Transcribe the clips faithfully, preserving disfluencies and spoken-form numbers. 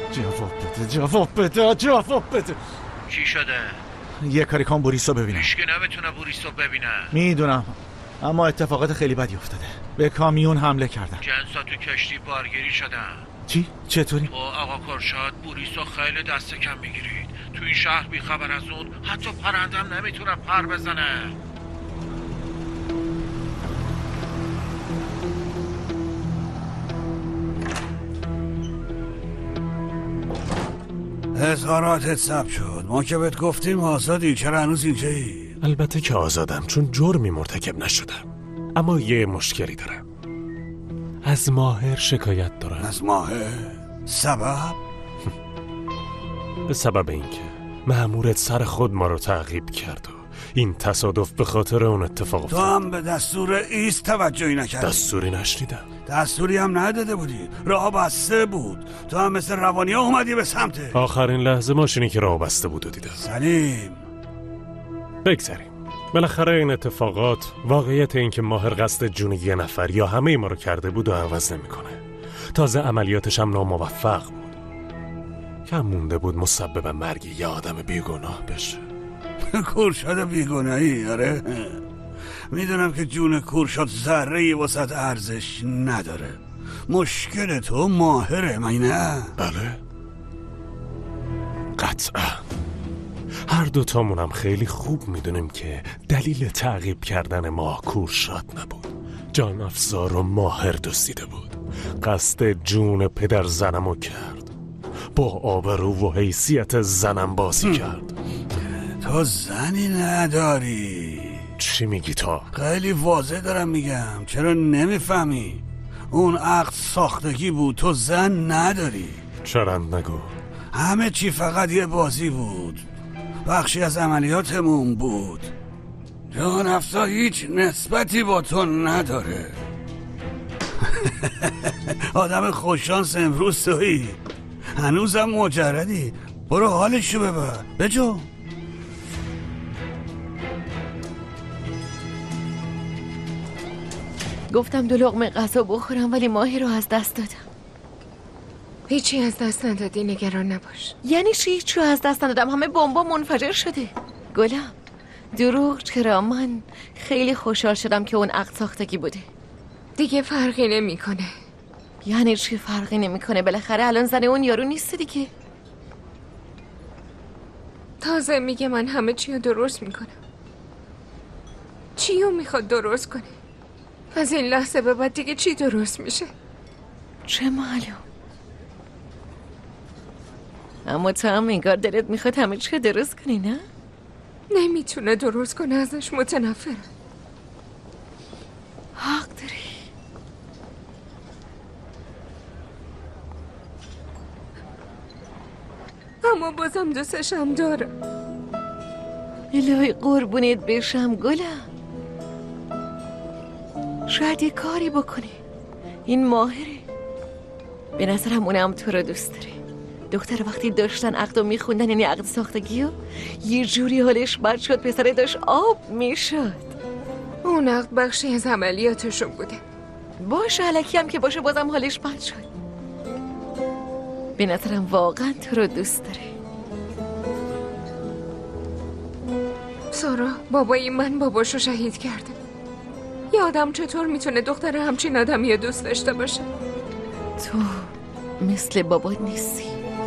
جواب بده جواب بده جواب بده. چی شده؟ یه کاری کن بوریسو ببینم. هیچکی نمیتونه بوریسو ببینه. میدونم، اما اتفاقات خیلی بدی افتاده. به کامیون حمله کردن. جنسا تو کشتی بارگیری شدن. چی؟ چطوری؟ تو آقا کرشاد بوریسو خیلی دست کم میگیرید. تو این شهر بی خبر از اون حتی پرندم نمیتونه پر بزنه. اظهاراتت ثبت شد. ما که بهت گفتیم آزادی، چرا هنوز اینجایی؟ البته که آزادم، چون جرمی مرتکب نشدم. اما یه مشکلی دارم. از ماهر شکایت دارم. از ماهر؟ سبب؟ به سبب اینکه مأمورت سر خود ما رو تعقیب کرد و این تصادف به خاطر اون اتفاق افتاد. تو هم به دستور ایست توجهی نکردی. دستوری نشنیدم. دستوری هم نداده بودی، راه بسته بود. تو هم مثل روانی ها اومدی به سمتش. آخرین لحظه ماشینی که راه بسته بود و دیدم. سلیم بگذاریم. بالاخره این اتفاقات واقعیت این که ماهر قصد جون یه نفر یا همه ما رو کرده بود و عوض نمیکنه. تازه عملیاتش هم ناموفق بود. کم مونده بود مسبب مرگ یه آدم بیگناه بشه. کورشاد بیگناهی؟ آره میدونم که جون کورشاد ذره‌ای واسط ارزش نداره. مشکل تو ماهره، من نه؟ بله قطعا. هر دوتامونم خیلی خوب میدونیم که دلیل تعقیب کردن ما کورشاد نبود. جان افزار و ماهر دزدیده بود. قصد جون پدر زنمو کرد. با آبرو و حیثیت زنم بازی کرد. تو زنی نداری. چی میگی تو؟ خیلی واضح دارم میگم، چرا نمیفهمی؟ اون عقد ساختگی بود، تو زن نداری. چرا نگو؟ همه چی فقط یه بازی بود، بخشی از عملیاتمون بود. جان افزا هیچ نسبتی با تو نداره. آدم خوششانس امروز تویی، هنوزم مجردی. برو حالشو ببر بجو. گفتم دو لقمه غذا بخورم ولی ماهی رو از دست دادم. هیچی از دست ندادی، نگران نباش. یعنی چی هیچی از دست ندادم؟ همه بمبا منفجر شده. گلم دروغ چرا؟ من خیلی خوشحال شدم که اون عقد ساختگی بوده. دیگه فرقی نمیکنه. یعنی چی فرقی نمیکنه؟ بالاخره الان زن اون یارو نیست دیگه. تازه میگه من همه چی رو درست میکنم. چی رو میخواد درست کنه؟ از این لحظه به بعد دیگه چی درست میشه؟ چه معلوم. اما تو هم انگار دلت میخواد همه چی درست کنی، نه؟ نمیتونه درست کنه، ازش متنفرم. حق داری. اما بازم دوستشم دارم. الهی قربونت بشم گلم. شاید یه کاری بکنه. این ماهره. به نظرم اونم تو رو دوست داره. دختر وقتی داشتن عقد و میخوندن، یعنی عقد ساختگی، و یه جوری حالش بد شد پسره داشت آب میشد. اون عقد بخشی از عملیاتشون بوده. باشه الکی هم که باشه بازم حالش بد شد. به نظرم واقعا تو رو دوست داره. سارا، بابای من باباشو شهید کرده. یه آدم چطور میتونه دختر همچین آدمی دوست داشته باشه؟ تو مثل بابات نیستی.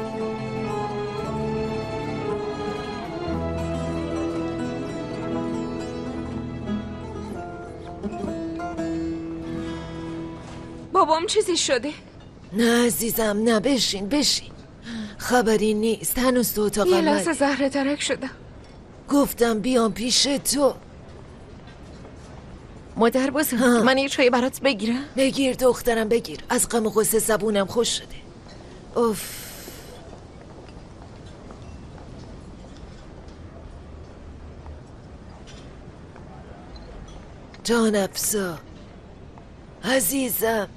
بابام چیزی شده؟ نه عزیزم نه، بشین بشین. خبری نیست، هنوز تو اتاق یه لحظه زهره ترک شدم. گفتم بیام پیش تو. مادر بازم من یه چایی برات بگیرم؟ بگیر دخترم بگیر، از غم و غصه زبونم خوش شده. اوف. جان افزا عزیزم،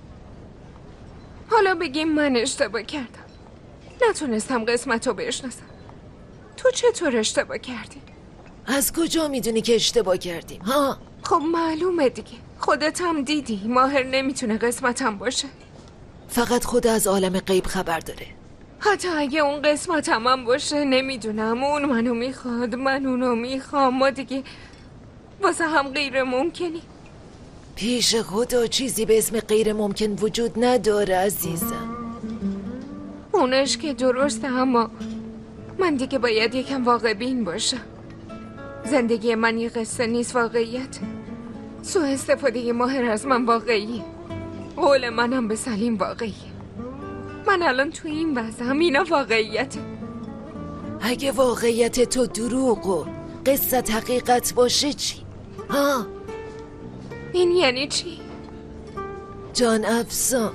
حالا بگیم من اشتباه کردم، نتونستم قسمتو بشناسم. تو چطور اشتباه کردی؟ از کجا میدونی که اشتباه کردیم ها؟ خب معلومه دیگه، خودت هم دیدی ماهر نمیتونه قسمتم باشه. فقط خود از عالم غیب خبر داره. حتی اگه اون قسمت هم باشه نمیدونم. اون منو میخواد، من اونو میخوام. ما دیگه واسه هم غیر ممکنی. پیش خدا چیزی به اسم غیر ممکن وجود نداره عزیزم. اونش که درسته، اما من دیگه باید یکم واقع بین باشم. زندگی من یه قصه نیست، واقعیت. سوء استفاده ماهر از من واقعیه. قول منم به سلیم واقعیه. من الان تو این وضعم، اینا واقعیته. اگه واقعیت تو دروغ و قصه حقیقت باشه چی؟ ها؟ این یعنی چی؟ جان افزا،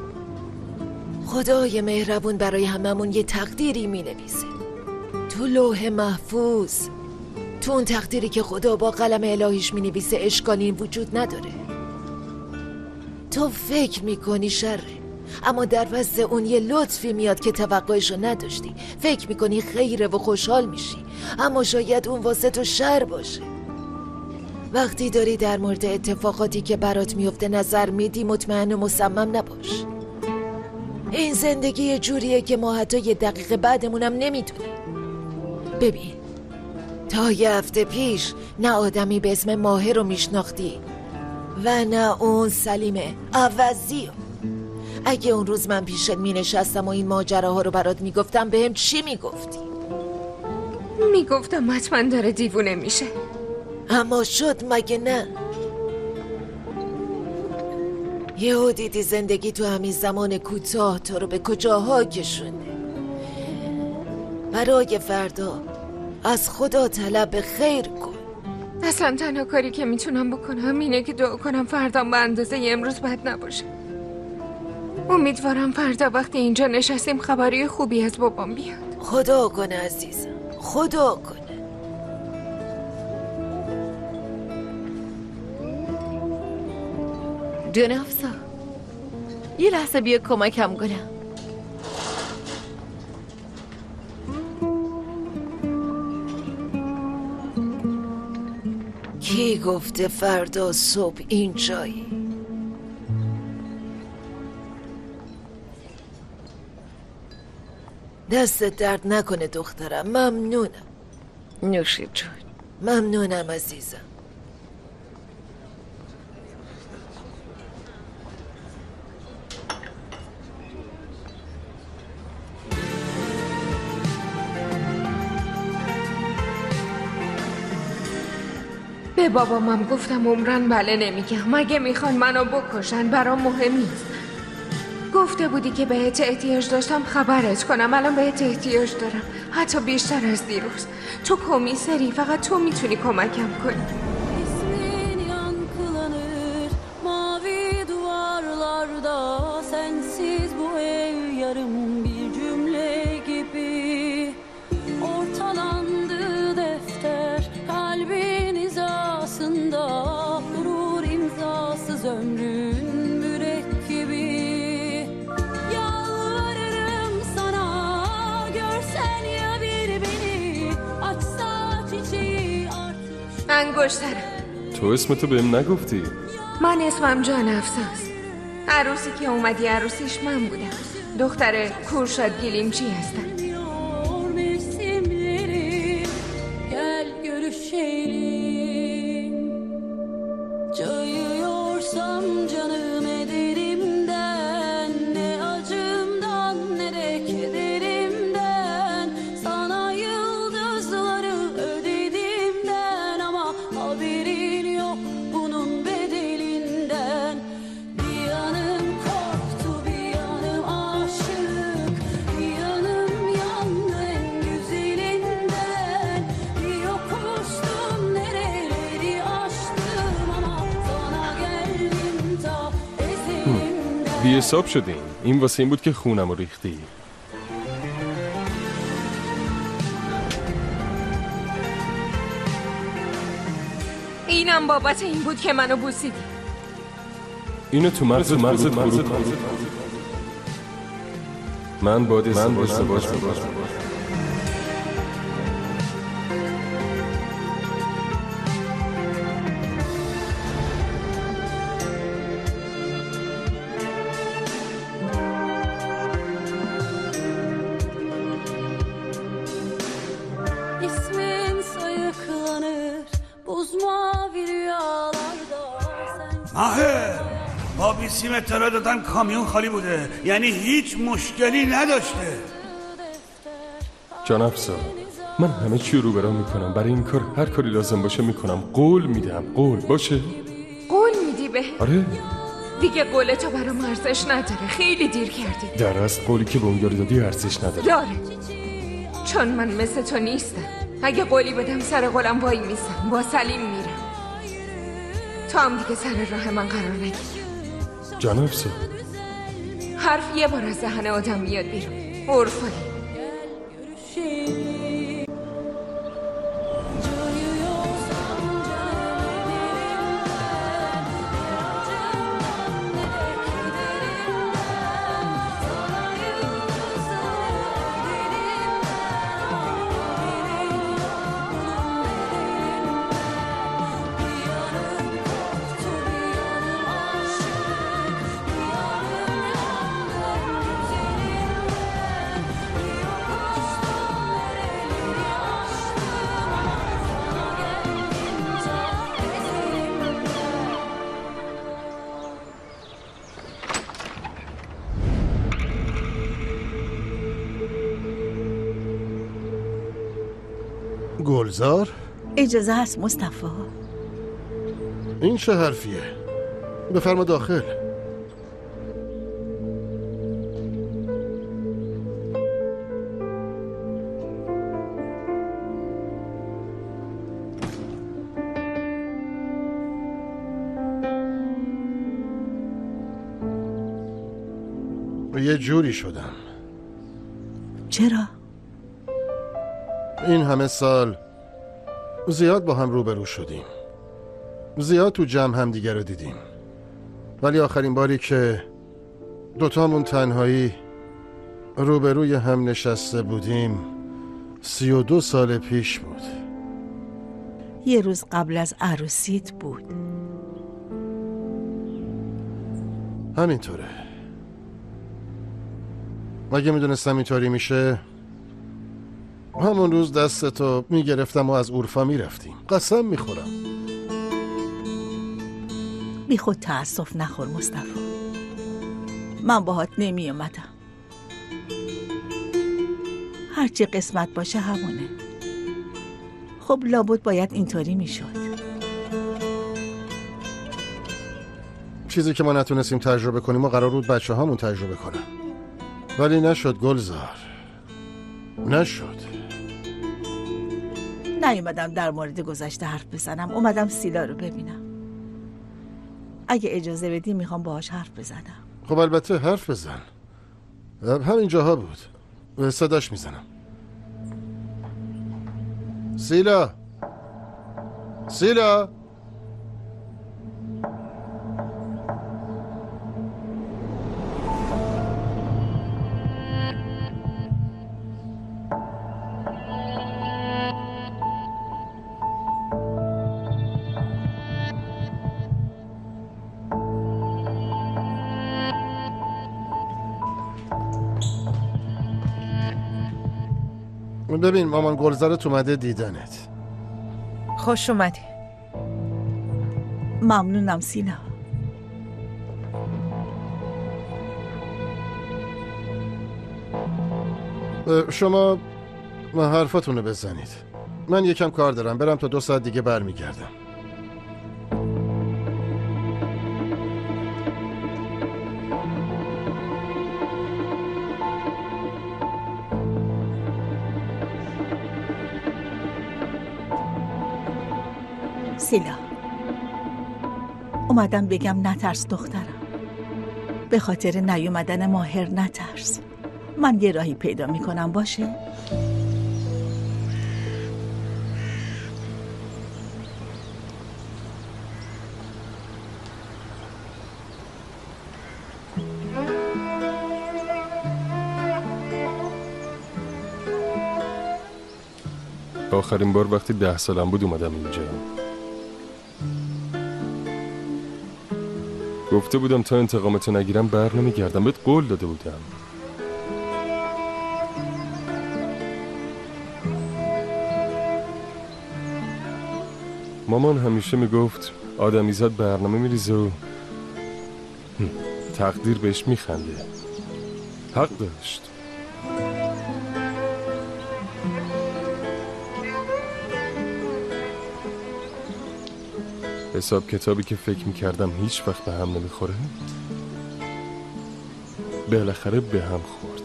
خدای مهربون برای هممون یه تقدیری می نویسه تو لوح محفوظ. تو اون تقدیری که خدا با قلم الهیش می نویسه اشکالی وجود نداره. تو فکر می کنی شره، اما در وسط اون یه لطفی میاد که توقعشو نداشتی. فکر می کنی خیره و خوشحال میشی، اما شاید اون واسه تو شر باشه. وقتی داری در مورد اتفاقاتی که برات میفته نظر میدی، مطمئن و مصمم نباش. این زندگی جوریه که ما حتی یه دقیقه بعدمونم نمیدونیم. ببین، تا یه هفته پیش نه آدمی به اسم ماهر رو میشناختی و نه اون سلیم عوضی. اگه اون روز من پیشت مینشستم و این ماجراها رو برات میگفتم، بهم چی میگفتی؟ میگفتم حتما داره دیوونه میشه. اما شد مگه نه؟ یهو دیدی زندگی تو همین زمان کوتاه تو رو به کجاها کشونده. برای فردا از خدا طلب خیر کن. اصلا تنها کاری که میتونم بکنم اینه که دعا کنم فردام به اندازه امروز بد نباشه. امیدوارم فردا وقتی اینجا نشستیم خبری خوبی از بابام بیاد. خدا کنه عزیزم، خدا کنه. جان افزا، یه لحظه بیا کمکم کنم. کی گفته فردا صبح اینجایی؟ دست درد نکنه دخترم. ممنونم. نوشی جون. ممنونم عزیزم. به بابامم گفتم عمرن بله نمیگم. مگه میخوان منو بکشن؟ برام مهم نیست. گفته بودی که بهت احتیاج داشتم خبرت کنم. الان بهت احتیاج دارم، حتی بیشتر از دیروز. تو کمیسری، فقط تو میتونی کمکم کنی. انگشترم. تو اسمتو بهم نگفتی؟ من اسمم جان افزاست. عروسی که اومدی عروسیش من بودم. دختر کورشاد گیلیمچی هستم. بی حساب شدیم. این واسه این بود که خونم رو ریختی. اینم بابت این بود که منو بوسیدی. اینو تو مغزت مغزت فرو کن. من باید ازدواج کنم. ماهر با بیسیم اطلاع دادن کامیون خالی بوده، یعنی هیچ مشکلی نداشته. جان افسر، من همه چی رو برام میکنم، برای این کار هر کاری لازم باشه میکنم. قول میدم. قول باشه؟ قول میدی به؟ آره دیگه قول تو برام ارزش نداره، خیلی دیر کردی. در از قولی که به اون یاری دادی ارزش نداره. داره، چون من مثل تو نیستم. اگه قولی بدم سر قولم وای میسم، با سلیم میرم. تو هم دیگه سر راه من قرار نگیر. جان افسر، حرف یه بار از ذهن آدم میاد بیرون. عرفانی. گلزار؟ اجازه هست مصطفی؟ این چه حرفیه؟ بفرما داخل. یه جوری شدم. چرا؟ این همه سال زیاد با هم روبرو شدیم، زیاد تو جمع هم دیگر رو دیدیم، ولی آخرین باری که دوتامون تنهایی روبروی هم نشسته بودیم سی و دو سال پیش بود. یه روز قبل از عروسیت بود. همینطوره. اگه میدونستم اینطوری میشه همون روز دستتو میگرفتم و از اورفا میرفتیم. قسم میخورم. بی خود تأسف نخور مصطفی. من باهات نمی اومدم. هرچی قسمت باشه همونه. خب لابد باید اینطوری میشد. چیزی که ما نتونستیم تجربه کنیم و قرار بود بچه هامون تجربه کنن، ولی نشد گلزار، نشد. نیومدم در مورد گذشته حرف بزنم، اومدم سیلا رو ببینم. اگه اجازه بدی میخوام باهاش حرف بزنم. خب البته حرف بزن. همین جاها بود. صداش میزنم. سیلا، سیلا. ببین مامان گلزارت اومده دیدنت. خوش اومدی. ممنونم سیلا. شما حرفاتونو بزنید. من یکم کار دارم، برم تا دو ساعت دیگه برمیگردم. سیلا، اومدم بگم نترس دخترم. به خاطر نیومدن ماهر نترس. من یه راهی پیدا میکنم، باشه؟ آخرین بار وقتی ده سالم بود اومدم اینجا. گفته بودم تا انتقامتو نگیرم بر نمیگردم. بهت قول داده بودم. مامان همیشه میگفت آدمیزاد برنامه میریزه و تقدیر بهش میخنده. حق داشت. حساب کتابی که فکر میکردم هیچ وقت به هم نمیخوره بالاخره به هم خورد.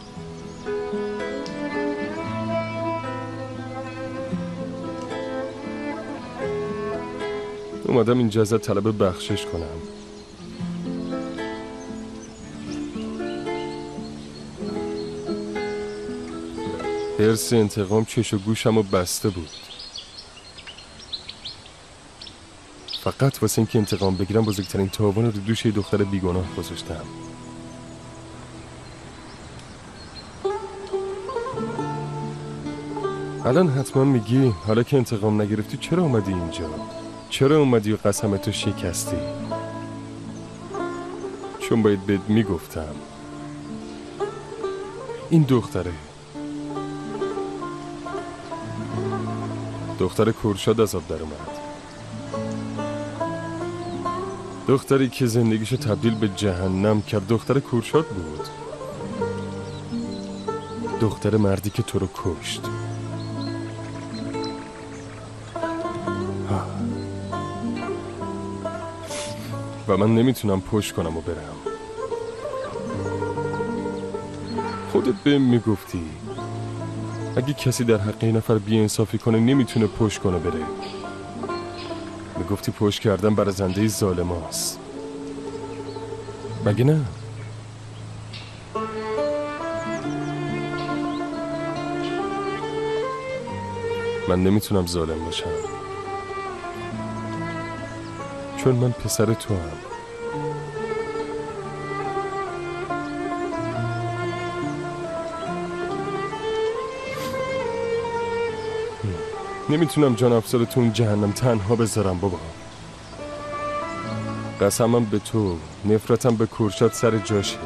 اومدم اینجا ازت طلب بخشش کنم. حرص انتقام چش و گوشم رو بسته بود. فقط واسه اینکه انتقام بگیرم بزرگترین تاوان رو دوش یه دختر بیگناه گذاشتم. الان حتما میگی حالا که انتقام نگرفتی چرا اومدی اینجا؟ چرا اومدی و قسمتو شکستی؟ چون باید بهت میگفتم این دختره دختر کورشاد از آب در اومد. دختری که زندگیشو تبدیل به جهنم کرد دختر کورشاد بود. دختر مردی که تو رو کشت. و من نمیتونم پشت کنم و برم. خودت بهم میگفتی اگه کسی در حق این نفر بی‌انصافی کنه نمیتونه پشت کنه بره. میگفتی پشت کردن برازنده ظالم هاست. مگه نه؟ من نمیتونم ظالم باشم چون من پسر تو هم. نمیتونم جان افزارتون جهنم تنها بذارم بابا. قسمم به تو، نفرتم به کورشاد سر جاشه.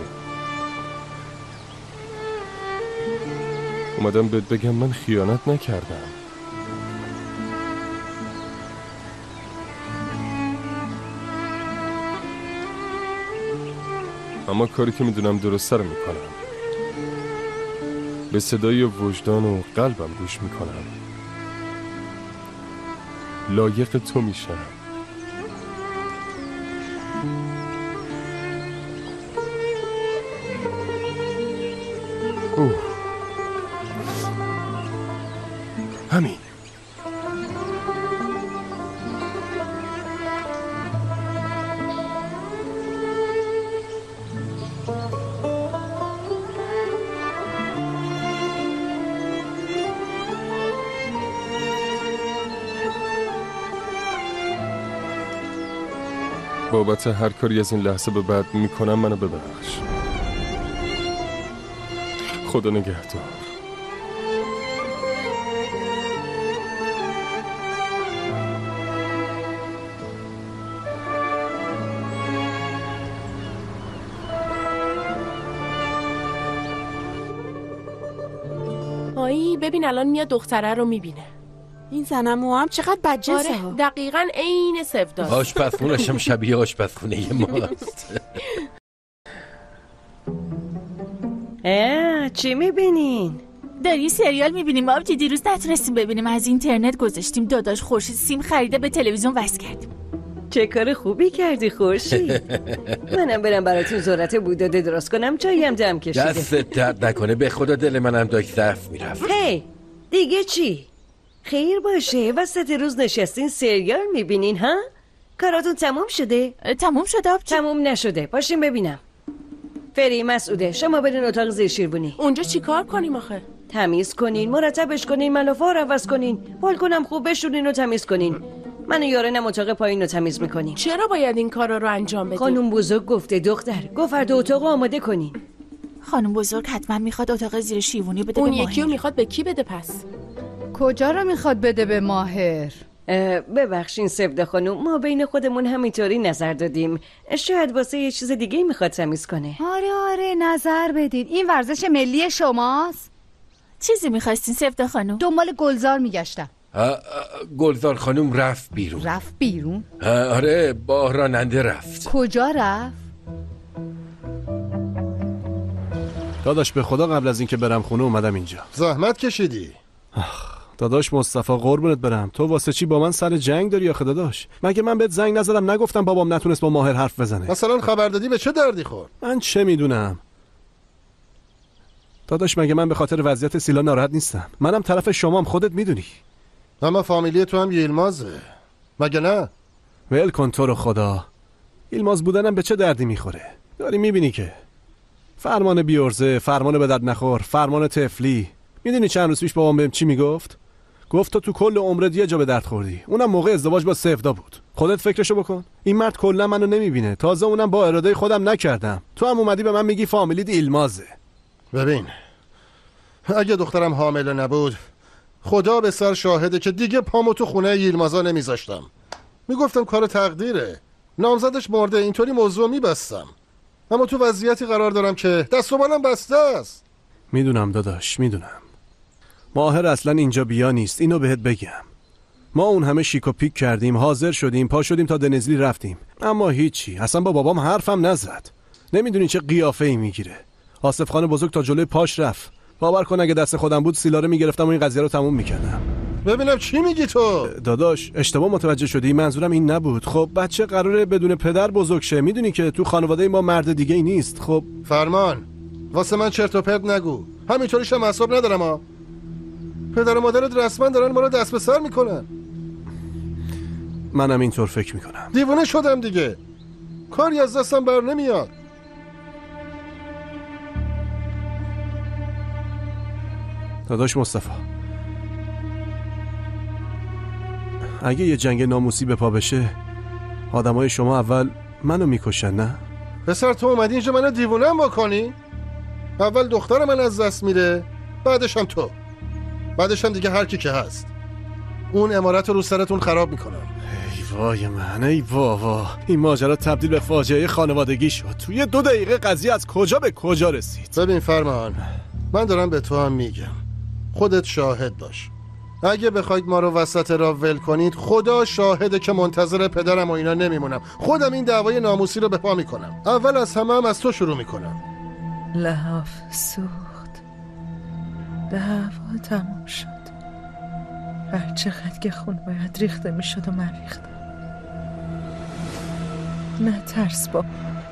اومدم بهت بگم من خیانت نکردم. اما کاری که میدونم درسته رو میکنم. به صدای وجدان و قلبم گوش میکنم. لایق تو میشم. اوه همین. بابت هر کاری از این لحظه به بعد میکنم منو ببخش. خدا نگهدار. آیی ببین الان میاد دختره رو میبینه. این زنمو هم چقدر بدجنسه. آره دقیقاً عین سفدار. آشپزخونه‌ش هم شبیه آشپزخونه ماست. اه چی میبینین؟ داری سریال میبینیم. آبجی دیروز نتونستیم ببینیم از اینترنت گذاشتیم. داداش خورشید سیم خریده به تلویزیون وصل کردیم. چه کار خوبی کردی خورشید. منم برم براتون ذرت بوداده درست کنم. چایی هم دم کشیده. دستت درد نکنه به خدا دل منم داشت ضعف میرفت. هی دیگه چی؟ خیر باشه وسط روز نشستین سریال میبینین ها؟ کاراتون تموم شده؟ تموم شده آبجی؟ تموم نشده. پاشین ببینم. فری مسعوده شما برین اتاق زیر شیربونی. اونجا چی کار کنیم آخه؟ تمیز کنین، مرتبش کنین، ملافه رو عوض کنین، بالکنم خوب بشورین و تمیز کنین. من و یارنم اتاق پایین رو تمیز میکنین. چرا باید این کارا رو انجام بدیم؟ خانم بزرگ گفته دختر. گفت هر دو اتاق آماده کنین. خانم بزرگ حتما میخواد اتاق زیر شیربونی بده. اون به یکی رو میخواد به کی بده پس؟ کجا رو میخواد بده به ماهر؟ ببخشین سبده خانم ما بین خودمون همینطوری نظر دادیم. شاید واسه یه چیز دیگه میخواد تمیز کنه. آره آره نظر بدین. این ورزش ملی شماست؟ چیزی میخواستین سبده خانم؟ دنبال گلزار میگشتم. گلزار خانم رفت بیرون. رفت بیرون؟ آره با راننده رفت. کجا رفت؟ داداش به خدا قبل از اینکه برم خونه اومدم اینجا. زحمت کشیدی. داداش مصطفی قربونت برم، تو واسه چی با من سر جنگ داری آخه داداش؟ مگه من بهت زنگ نزدم نگفتم بابام نتونست با ماهر حرف بزنه؟ مثلا خبر دادی به چه دردی خورد؟ من چه میدونم داداش، مگه من به خاطر وضعیت سیلا ناراحت نیستم؟ منم طرف شمام، خودت میدونی. اما فامیلی تو هم یلمازه مگه نه؟ ول کن تو رو خدا، یلماز بودنم به چه دردی میخوره؟ داری میبینی که فرمان بیورزه، فرمان به درد نخور، فرمان طفلی. میدونی چند روز پیش بابام بهم چی میگفت؟ گفت تو تو کل عمرت یه جا به درد خوردی، اونم موقع ازدواج با سفدا بود. خودت فکرشو بکن، این مرد کلا منو نمیبینه، تازه اونم با اراده خودم نکردم. تو هم اومدی به من میگی فامیلیت ایلمازه. ببین اگه دخترم حامله نبود خدا به سر شاهده که دیگه پامو تو خونه یلمازا نمیذاشتم. میگفتم کار تقدیره، نامزدش مرده، اینطوری موضوع میبستم. اما تو وضعیتی قرار دارم که دست و بالم بسته است. میدونم داداش، میدونم. ماهر اصلا اینجا بیا نیست، اینو بهت بگم. ما اون همه شیک و پیک کردیم، حاضر شدیم، پا شدیم تا دنزلی رفتیم، اما هیچی. اصلا با بابام حرفم نزد. نمیدونی چه قیافه ای میگیره. آصف خان بزرگ تا جلوی پاش رفت. باور کن اگه دست خودم بود سیلا رو میگرفتم و این قضیه رو تموم میکردم. ببینم چی میگی تو؟ داداش اشتباه متوجه شدی، منظورم این نبود. خب بچه قراره بدون پدر بزرگ شه، میدونی که تو خانواده ما مرد دیگه ای نیست. خب فرمان واسه من چرت و پرت نگو، همینطوریش هم اعصاب ندارم ها. پدر و مادرت رسما دارن ما رو دست به سر میکنن. منم اینطور فکر میکنم. دیوونه شدم دیگه، کاری از دستم بر نمیاد. داداش مصطفی اگه یه جنگ ناموسی به پا بشه آدمای شما اول منو میکشن نه؟ پسر تو اومدی اینجا منو دیوونم بکنی؟ اول دختر من از دست میره، بعدش هم تو، بعدش هم دیگه هر کی که هست. اون امارت رو سرتون خراب میکنم. ای وای من، ای وای، این ماجرا تبدیل به فاجعه خانوادگی شد. توی دو دقیقه قضیه از کجا به کجا رسید. ببین فرمان، من دارم به تو هم میگم، خودت شاهد باش. اگه بخواید ما رو وسط راه ول کنید خدا شاهده که منتظر پدرم و اینا نمیمونم. خودم این دعوای ناموسی رو به پا میکنم. اول از همه هم از تو شروع میکنم. لحاف سوخت، دعوا تموم شد. هر چقدر که خون باید ریخته میشد و من ریختم. نه ترس با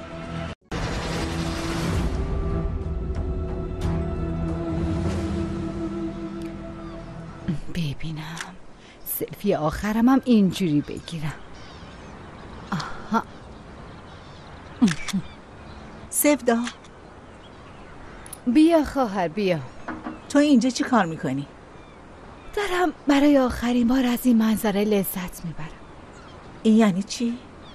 ببینم سلفی آخرم هم اینجوری بگیرم. آها سفدا بیا خواهر بیا. تو اینجا چی کار میکنی؟ دارم برای آخرین بار از این منظره لذت میبرم. این یعنی چی؟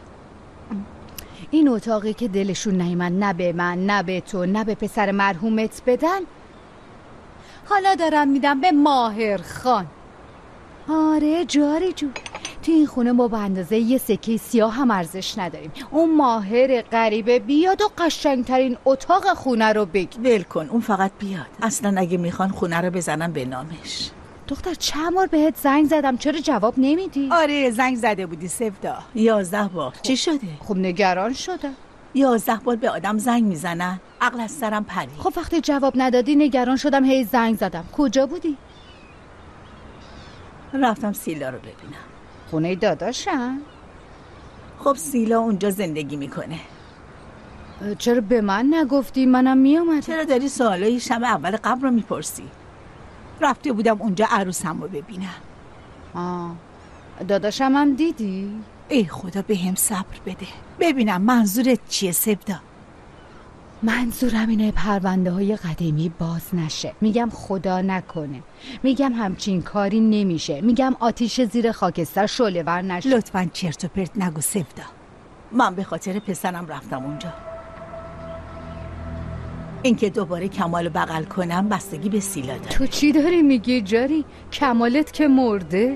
این اتاقی که دلشون نیامد نه به من نه به تو نه به پسر مرحومت بدن، حالا دارم میدم به ماهر خان. آره جاری جون، تو این خونه ما به اندازه یه سکه سیاه هم ارزش نداریم. اون ماهر غریبه بیاد و قشنگترین اتاق خونه رو بگی. ول کن، اون فقط بیاد. اصلا اگه میخوان خونه رو بزنن به نامش. دختر چند بار بهت زنگ زدم، چرا جواب نمیدی؟ آره زنگ زده بودی سفدا، یازده بار. خب. چی شده؟ خب نگران شدم. یازده بار به آدم زنگ میزنن، عقل از سرم پرید. خب وقتی جواب ندادی نگران شدم، هی زنگ زدم. کجا بودی؟ رفتم سیلا رو ببینم. خونه داداشم؟ خب سیلا اونجا زندگی میکنه. چرا به من نگفتی؟ منم میامدم. چرا داری سوالای شب اول قبل رو میپرسی؟ رفته بودم اونجا عروسم رو ببینم. آه داداشم هم دیدی؟ ای خدا به هم صبر بده ببینم منظورت چیه سبدا؟ منظورم اینه پرونده های قدیمی باز نشه. میگم خدا نکنه، میگم همچین کاری نمیشه، میگم آتیش زیر خاکستر شعله ور نشه. لطفاً چرت و پرت نگو سبدا. من به خاطر پسرم رفتم اونجا. اینکه دوباره کمال بغل کنم بستگی به سیلا داره. تو چی داری میگی جاری؟ کمالت که مرده.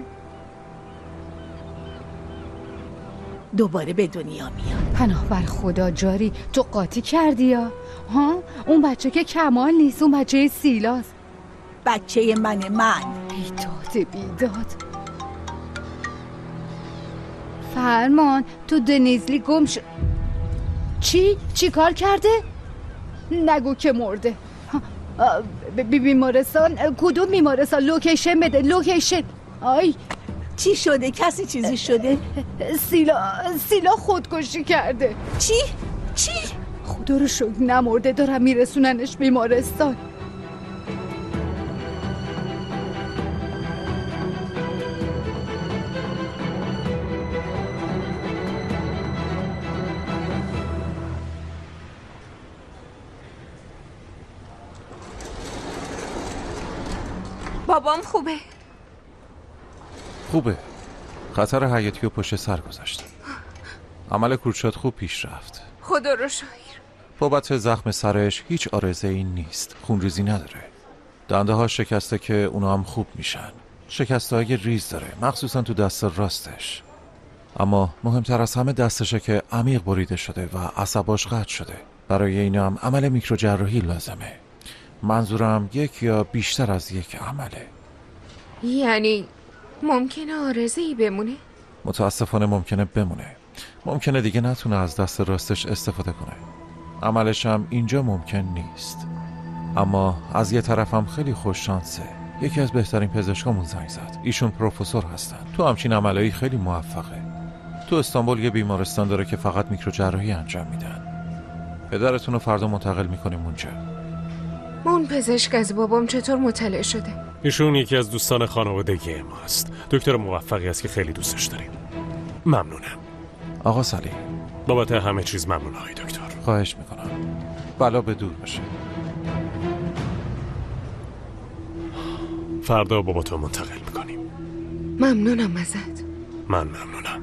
دوباره به دنیا میاد. پناه بر خدا جاری، تو قاطی کردی یا؟ ها؟ اون بچه که کمال نیست، اون بچه سیلاست. بچه من من بیداد بیداد فرمان تو دنیزلی گم شد. چی؟ چی کار کرده؟ نگو که مرده. بی بیمارستان؟ کدوم بیمارستان؟ لوکیشن بده، لوکیشن. آی چی شده؟ کسی چیزی شده؟ سیلا سیلا خودکشی کرده. چی؟ چی؟ خدا رو شکر نمرده، دارم میرسوننش بیمارستان. بابام خوبه؟ خوبه. خطر حیاتی و پشت سر گذاشته. عمل کورشاد خوب پیش رفت. خدا رو شکر. بابت زخم سرش هیچ عارضه‌ای نیست. خونریزی نداره. دنده ها شکسته که اونا هم خوب میشن. شکسته های ریز داره، مخصوصا تو دست راستش. اما مهمتر از همه دستشه که عمیق بریده شده و عصباش قطع شده. برای این هم عمل میکروجراحی لازمه. منظورم یک یا بیشتر از یک عمله. یعنی ممکنه عارضه‌ای بمونه؟ متاسفانه ممکنه بمونه. ممکنه دیگه نتونه از دست راستش استفاده کنه. عملش هم اینجا ممکن نیست. اما از یه طرفم خیلی خوش شانسه. یکی از بهترین پزشکامون زنگ زد. ایشون پروفسور هستن. تو همچین عملایی خیلی موفقه. تو استانبول یه بیمارستان داره که فقط میکروجراحی انجام میدن. پدرتون رو فردا منتقل میکنیم اونجا. اون پزشک از بابام چطور مطلع شده؟ ایشون یکی از دوستان خانوادگی ماست. دکتر موفقی است که خیلی دوستش داریم. ممنونم. آقا سلی بابت همه چیز ممنون های دکتر. خواهش میکنم. بلا به دور باشه. فردا بابا تو منتقل میکنیم. ممنونم ازت. من ممنونم.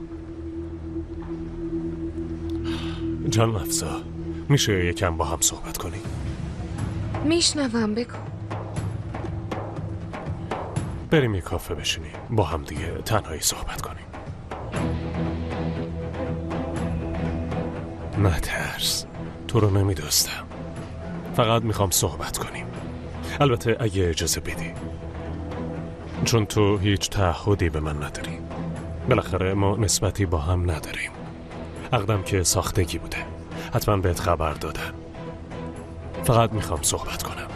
جان افزا میشه یکم با هم صحبت کنیم؟ میشنوم، بگو. بریم یه کافه بشینیم با هم دیگه تنهایی صحبت کنیم. نه ترس، تو رو نمیدوستم. فقط میخوام صحبت کنیم. البته اگه اجازه بدی، چون تو هیچ تعهدی به من نداری. بالاخره ما نسبتی با هم نداریم. عقدم که ساختگی بوده، حتما بهت خبر دادن. فقط میخوام صحبت کنم.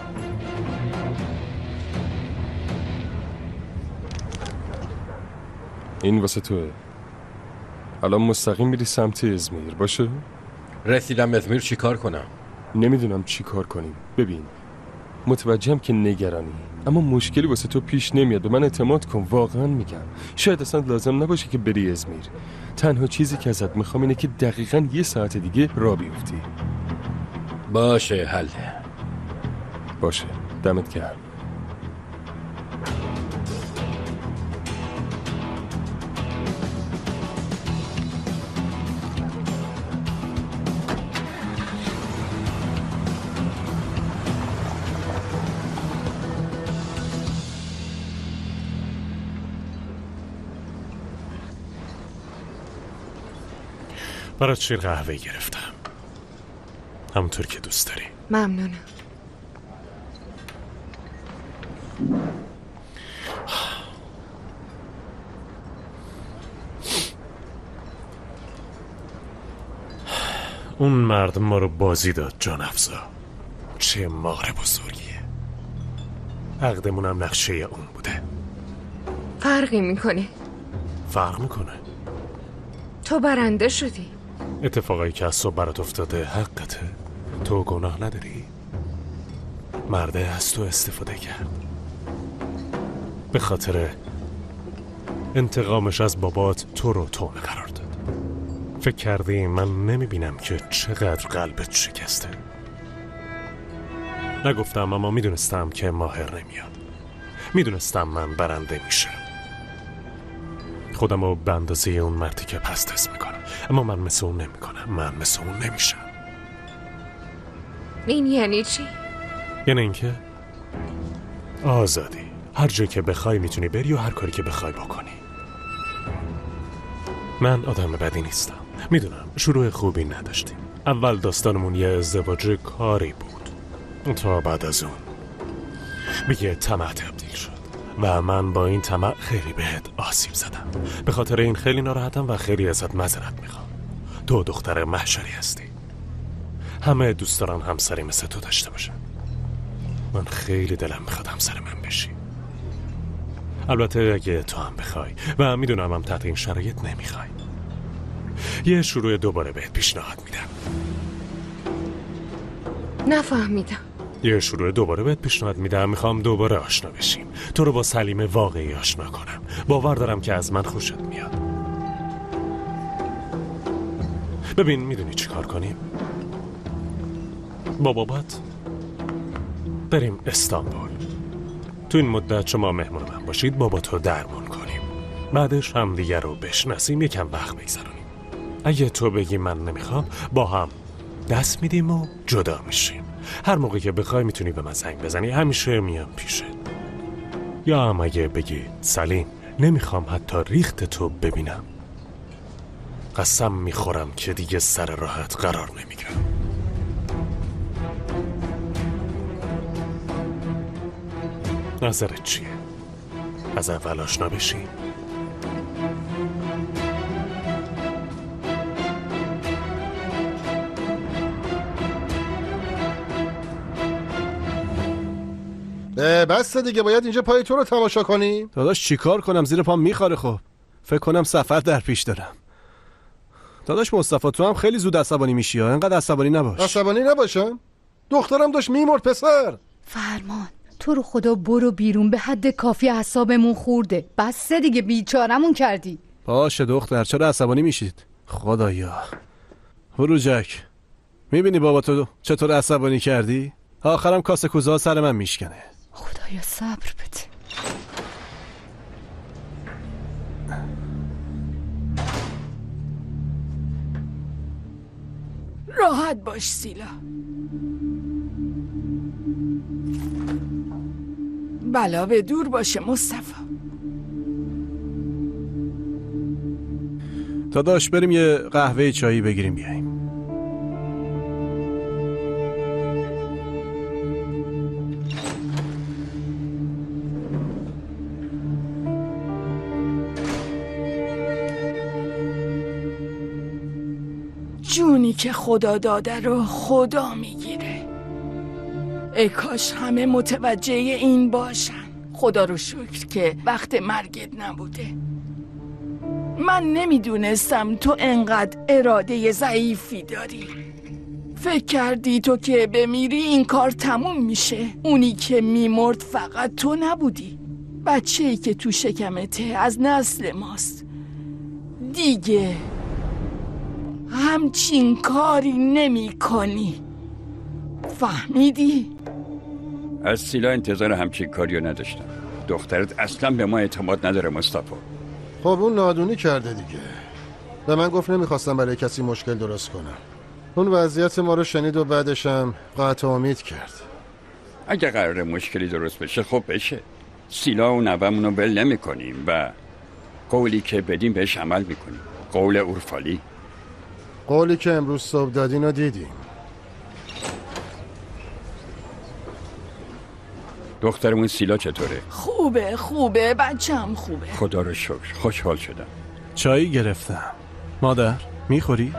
این واسه توه. الان مستقیم میری سمت ازمیر، باشه؟ رسیدم ازمیر چی کار کنم؟ نمیدونم چی کار کنیم. ببین، متوجهم که نگرانی، اما مشکلی واسه تو پیش نمیاد. به من اعتماد کن، واقعا میگم. شاید اصلا لازم نباشه که بری ازمیر. تنها چیزی که ازت میخوام اینه که دقیقاً یه ساعت دیگه راه بیفتی. باشه، حله. باشه، دمت گرم. برات شیر قهوه گرفتم، همونطور که دوست داری. ممنونم. اون مرد ما رو بازی داد جان افزا. چه مار بزرگیه. عقدمونم نقشه اون بوده. فرقی میکنه. فرق میکنه. تو برنده شدی. اتفاقایی که از صبح برات افتاده حقته. تو گناه نداری. مرده از تو استفاده کرد. به خاطر انتقامش از بابات تو رو تومه قرار داد. فکر کردی من نمیبینم که چقدر قلبت شکسته؟ نگفتم، اما میدونستم که ماهر نمیاد. میدونستم من برنده میشم. خودم رو به اندازه اون مردی که پست حس میکنم، اما من مثل اون نمیکنم. من مثل اون نمیشم. این یعنی چی؟ یعنی اینکه آزادی. هر جا که بخوای میتونی بری و هر کاری که بخوای بکنی. من آدم بدی نیستم. میدونم شروع خوبی نداشتیم. اول داستانمون یه ازدواج کاری بود، تا بعد از اون به یه طمع تبدیل شد. و من با این طمع خیلی بهت آسیب زدم. به خاطر این خیلی ناراحتم و خیلی ازت معذرت میخوام. تو دختر محشری هستی. همه دوست دارن همسری مثل تو داشته باشن. من خیلی دلم میخواد همسر من بشی. البته اگه تو هم بخوای و میدونم هم تحت این شرایط نمیخوای، یه شروع دوباره بهت پیشنهاد میدم. نفهمیدم. یه شروع دوباره بهت پیشنهاد میدم. میخوام دوباره آشنا بشیم، تو رو با سلیم واقعی آشنا کنم. باور دارم که از من خوشت میاد. ببین میدونی چی کار کنیم؟ با بابات بریم استانبول. تو این مدت شما مهمون من باشید، باباتو درمون کنیم، بعدش هم دیگر رو بشناسیم، یکم وقت بگذارونیم. اگه تو بگی من نمیخوام، با هم دست میدیم و جدا میشیم. هر موقع که بخوای میتونی به من زنگ بزنی، همیشه میام پیشت. یا هم اگه بگی سلیم نمیخوام حتی ریخت تو ببینم، قسم میخورم که دیگه سر راحت قرار نمیگیرم. نظرت چیه؟ از اول آشنا بشی؟ بس دیگه، باید اینجا پای تو رو تماشا کنیم. داداش چیکار کنم؟ زیر پام میخوره. خب فکر کنم سفر در پیش دارم. داداش مصطفی تو هم خیلی زود عصبانی میشی ها، اینقدر عصبانی نباش. عصبانی نباشم؟ دخترم داشت میمرد پسر. فرمان تو رو خدا برو بیرون، به حد کافی اعصابمون خورده. بس دیگه، بیچارمون کردی. باشه دختر، چرا عصبانی میشید؟ خدایا. برو جک، میبینی بابا تو چطور عصبانی کردی؟ آخرم کاسه کوزه ها سر من میشکنه. خدایا صبر بده. راحت باش سیلا. بلا به دور باشه مصطفی. داداش بریم یه قهوه چایی بگیریم بیاییم. جونی که خدا داده رو خدا میگیره. ای کاش همه متوجه این باشن. خدا رو شکر که وقت مرگت نبوده. من نمیدونستم تو انقدر اراده ضعیفی داری. فکر کردی تو که بمیری این کار تموم میشه. اونی که میمرد فقط تو نبودی. بچه‌ای که تو شکمته از نسل ماست. دیگه همچین کاری نمی کنی. فهمیدی؟ از سیلا انتظار همچین کاریو نداشتم. دخترت اصلا به ما اعتماد نداره مصطفی. خب اون نادونی کرده دیگه. به من گفت نمیخواستم برای کسی مشکل درست کنم. اون وضعیت ما رو شنید و بعدش هم قطع امید کرد. اگه قراره مشکلی درست بشه خب بشه. سیلا و نوامونو بل نمی کنیم و قولی که بدیم بهش عمل میکنیم. قول اورفالی. قولی که امروز صبح دادین رو دیدیم. دخترمون سیلا چطوره؟ خوبه خوبه بچم خوبه. خدا رو شکر، خوشحال شدم. چایی گرفتم. مادر میخوری؟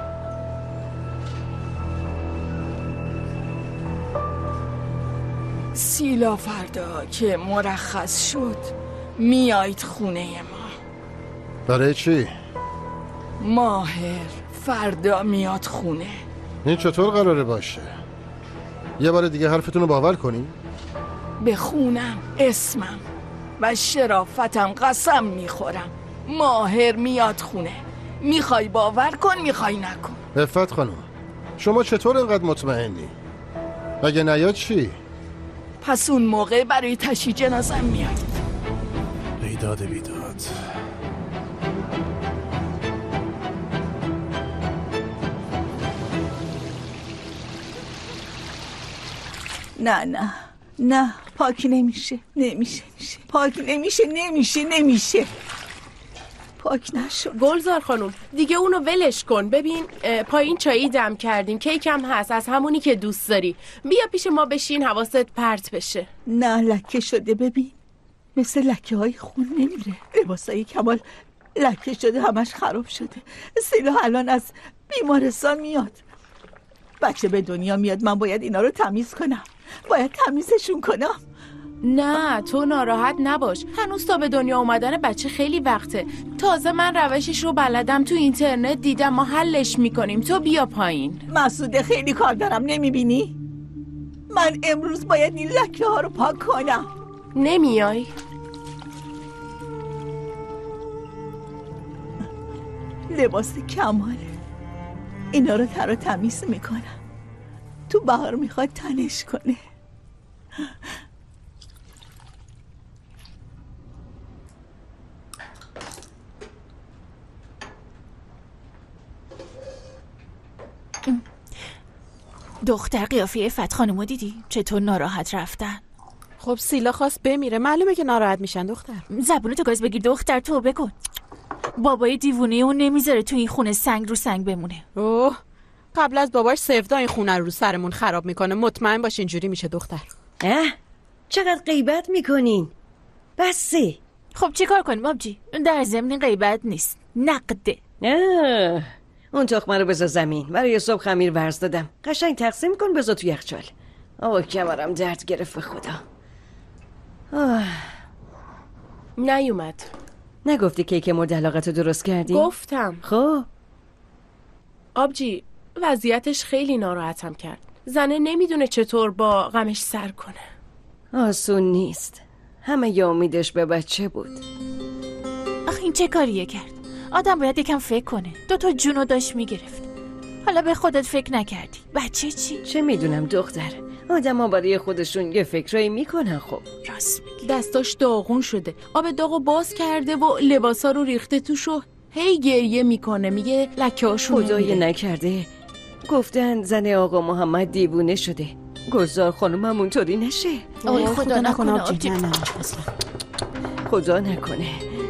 سیلا فردا که مرخص شد میایید خونه ما. برای چی؟ ماهر فردا میاد خونه. این چطور قراره باشه؟ یه بار دیگه حرفتون رو باور کنی؟ به خونم، اسمم و شرافتم قسم میخورم. ماهر میاد خونه. میخوای باور کن، میخوای نکن. عفت خانم، شما چطور اینقدر مطمئنی؟ اگه نیاد چی؟ پس اون موقع برای تشییع جنازم میاد. بیداد بیداد. نه نه نه پاک نمیشه نمیشه نمیشه پاک نمیشه نمیشه نمیشه پاک نشد. گلزار خانوم دیگه اونو ولش کن. ببین پایین چایی دم کردیم، کیک هم هست از همونی که دوست داری. بیا پیش ما بشین حواست پرت بشه. نه لکه شده. ببین مثل لکه های خون نمیره. لباسای کمال لکه شده، همش خراب شده. سیلا الان از بیمارستان میاد. بچه به دنیا میاد، من باید اینا رو تمیز کنم. باید تمیزشون کنم. نه تو ناراحت نباش، هنوز تا به دنیا اومدن بچه خیلی وقته. تازه من روشش رو بلدم، تو اینترنت دیدم، ما حلش میکنیم. تو بیا پایین. مسعوده خیلی کار دارم، نمیبینی؟ من امروز باید این لکه ها رو پاک کنم. نمیای؟ لباس کماله، اینا رو تر و تمیز میکنم. تو بهار میخواد تنش کنه. دختر قیافه فتح خانمو دیدی؟ چطور ناراحت رفتن؟ خب سیلا خواست بمیره، معلومه که ناراحت میشن دختر. زبونتو گاز بگیر دختر، توبه کن. بابای دیوونه اون نمیذاره تو این خونه سنگ رو سنگ بمونه. اوه، قبل از باباش سفدا این خونه رو سرمون خراب میکنه. مطمئن باش اینجوری میشه دختر. اه چقدر غیبت میکنین؟ بسه. خب چی کار کنیم آبجی؟ در ضمن غیبت نیست، نقده. اه اون تخمه رو بذار زمین، برای صبح خمیر ورز دادم. قشنگ تقسیم کن بذار تو یخچال. آه کمرم درد گرفت به خدا. آه. نیومد. نگفتی کیک مورد علاقتو درست کردی؟ گفتم. خب آبجی وضعیتش خیلی ناراحتم کرد. زنه نمیدونه چطور با غمش سر کنه. آسون نیست. همه ی امیدش به بچه بود. آخه این چه کاریه کرد؟ آدم باید یکم فکر کنه. دو تا جونو داشت میگرفت. حالا به خودت فکر نکردی. بچه چی؟ چه میدونم دختر، آدم ها برای خودشون یه فکرایی میکنن. خب راست میگی. دستاش داغون شده، آب داغو باز کرده و لباسا رو ریخته توش و هی گریه میکنه، میگه لکه هاشون خدای نکرده گفتن زن آقا محمد دیوونه شده. گذار خانومم اونطوری نشه. آی خدا, خدا نکنه آبجی. نه نه اصلا خدا نکنه.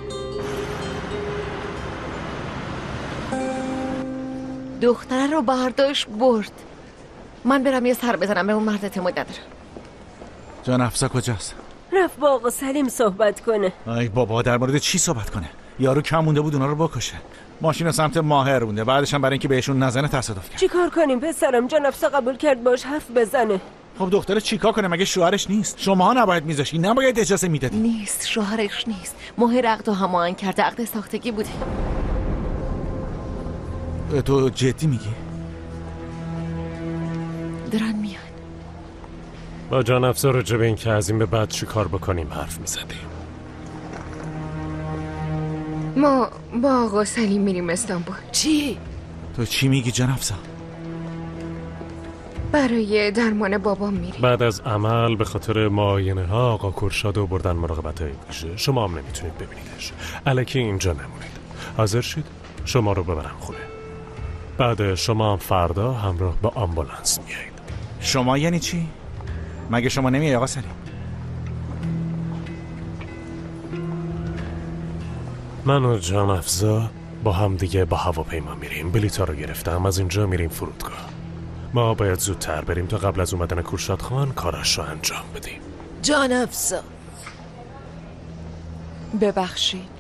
دختره رو برداشت برد. من برم یه سر بزنم به اون مرد اعتماد نداره. جان افسا کجاست؟ رفت با آقا سلیم صحبت کنه. ای بابا در مورد چی صحبت کنه؟ یارو کم مونده بود اونا رو بکشه. ماشین سمت ماهر بونده، بعدش هم برای اینکه بهشون نزنه تصادف کرد. چیکار کنیم پسرم؟ جان افسا قبول کرد باش حرف بزنه. خب دختره چیکار کنه؟ مگه شوهرش نیست؟ شماها نباید میذاشی، نباید اجازه میدادی. نیست، شوهرش نیست. ماهر عقد و هماهنگ کرده، عقد ساختگی بوده. تو جدی میگی؟ دارن میان. با جان افزا راجع به این که از این به بعد چی کار بکنیم حرف میزدیم. ما با آقا سلیم میریم استانبول. چی؟ تو چی میگی جان افزا؟ برای درمان بابام میریم. بعد از عمل به خاطر معاینه ها آقا کورشادو بردن مراقبت های ویژه. شما هم نمیتونید ببینیدش. الکی اینجا نمونید. حاضر شید شما رو ببرم خونه. بعد شما هم فردا همراه با آمبولانس میایید. شما یعنی چی؟ مگه شما نمیای آقا سلیم؟ من و جان افزا با هم دیگه با هواپیما میریم. بلیطا رو گرفتم، از اینجا میریم فرودگاه. ما باید زودتر بریم تا قبل از اومدن کورشاد خان کارش رو انجام بدیم. جان افزا ببخشید،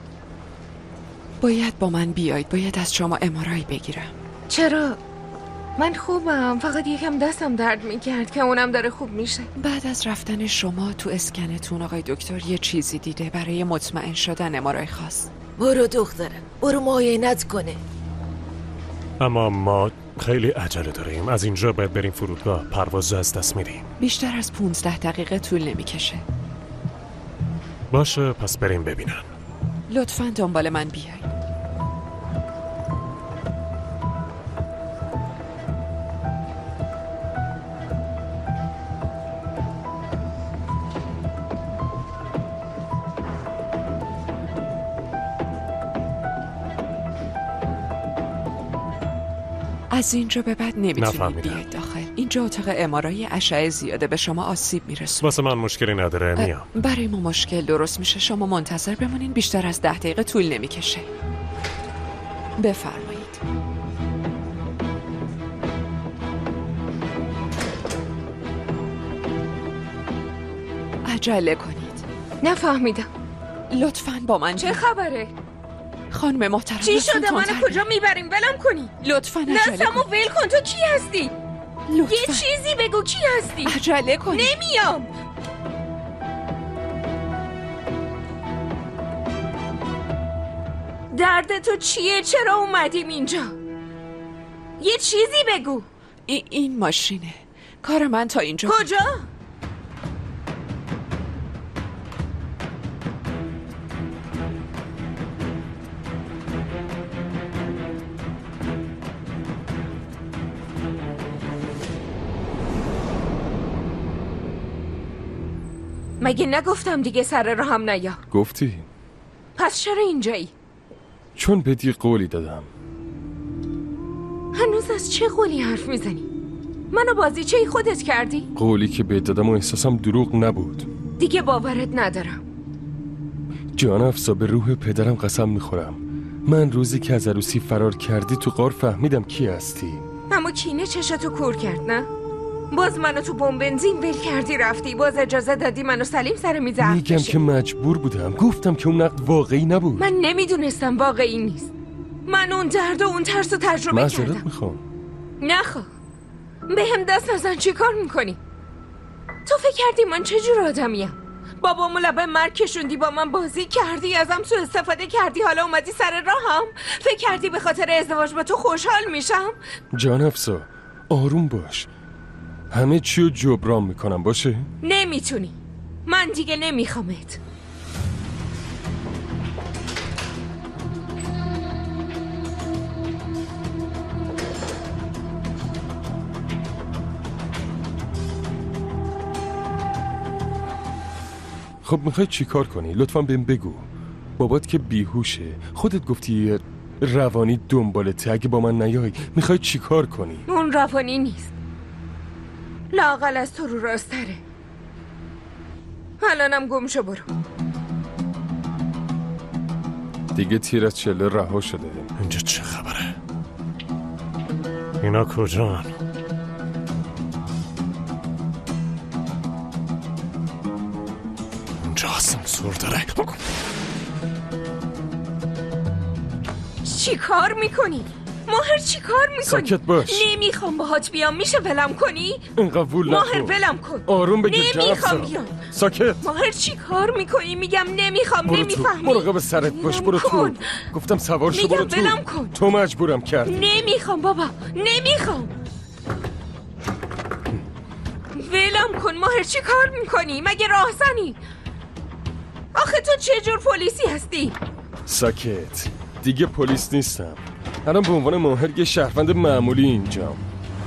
باید با من بیایید. باید از شما امارایی بگیرم. چرا؟ من خوبم، فقط یکم دستم درد میکرد که اونم داره خوب میشه. بعد از رفتن شما تو اسکنتون آقای دکتر یه چیزی دیده، برای مطمئن شدن امارای خواست. برو دخترم، برو معاینت کنه. اما ما خیلی عجله داریم. از اینجا باید بریم فرودگاه. پرواز از دست میدیم. بیشتر از پونزده دقیقه طول نمیکشه. باشه پس بریم ببینن. لطفاً دنبال من بیایید. از اینجا به بعد نمیتونید بیاید داخل. اینجا اتاق امارای اشعه زیاده، به شما آسیب میرسونه. واسه من مشکلی نداره، میام. برای ما مشکل درست میشه. شما منتظر بمونین، بیشتر از ده دقیقه طول نمیکشه. بفرمایید. عجله کنید. نفهمیدم. لطفاً با من چه خبره؟ خانم محترم چی شده؟ منو کجا میبریم؟ ولم کنی. لطفاً عجله نستمو ول کن. تو کی هستی؟ لطفاً. یه چیزی بگو، کی هستی؟ عجله کن. نمیام. درد تو چیه؟ چرا اومدیم اینجا؟ یه چیزی بگو. ای این ماشینه. کار من تا اینجا. کجا؟ مگه نگفتم دیگه سر راهم نیا؟ گفتی؟ پس چرا اینجایی؟ چون بدی قولی دادم. هنوز از چه قولی حرف میزنی؟ منو بازیچه خودت کردی؟ قولی که بهت دادم و احساسم دروغ نبود. دیگه باورت ندارم. جان افسا، به روح پدرم قسم میخورم. من روزی که از عروسی فرار کردی تو غار فهمیدم کی هستی. اما کینه چشاتو کور کرد نه؟ باز منو تو بمب بنزین ول کردی رفتی. باز اجازه دادی منو سلیم سر میز عقد میگم بشه. که مجبور بودم. گفتم که اون نقد واقعی نبود. من نمیدونستم واقعی نیست. من اون درد و اون ترس رو تجربه معذرت کردم. میخوام. نخوا به هم دست نزن. چی کار میکنی؟ تو فکر کردی من چه جور آدمیم؟ بابامو لبه مرگ کشوندی، با من بازی کردی، ازم سوء استفاده کردی، حالا اومدی سر راهم. فکر کردی به خاطر ازدواج با تو خوشحال میشم؟ جان افسا آروم باش. همه چی رو جبران میکنم باشه؟ نمیتونی. من دیگه نمیخوامت. خب میخوای چی کار کنی؟ لطفا بهم بگو. بابات که بیهوشه، خودت گفتی روانی دنبالته. اگه با من نیای میخوای چی کار کنی؟ اون روانی نیست، لااقل از تو رو راستره. الانم گم شو برو. دیگه تیر از چله رها شده. اینجا چه خبره؟ اینا کجان؟ اینجا آسانسور داره. چی کار میکنی؟ ماهر چی کار میکنی؟ ساکت باش. نمیخوام باهات بیام. میشه ولم کنی؟ اینقدر وول نکن. ماهر ولم کن. آروم بگیر جان نمیخوام افسا. بیام. ساکت. ماهر چی کار میکنی؟ میگم نمیخوام. برو تو. نمیفهمی. مراقب سرت باش. برو تو. گفتم سوار شو. برو تو. میگم ولم کن. تو مجبورم کردی. نمیخوام بابا. نمیخوام. ولم کن. ماهر چی کار میکنی؟ مگه راهزنی؟ آخه تو چه جور پلیسی هستی؟ ساکت. دیگه پلیس نیستم. الان به عنوان ماهر یه شهروند معمولی اینجام.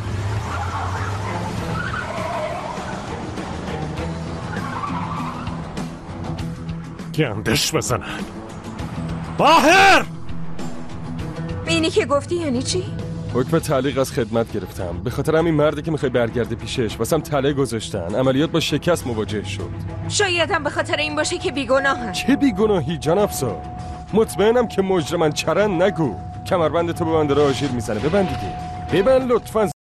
گندش بزنن. ماهر! اینی که گفتی یعنی چی؟ حکم تعلیق از خدمت گرفتم. به خاطر همین مردی که میخوای برگرده پیشش واسم تله گذاشتن. عملیات با شکست مواجه شد. شایدم به خاطر این باشه که بیگناهم. چه بیگناهی جان افسا؟ مطمئنم که مجرمن. چرن نگو. کمربند تو به من داره آژیر میزنه. ببند دیگه. ببند لطفاً.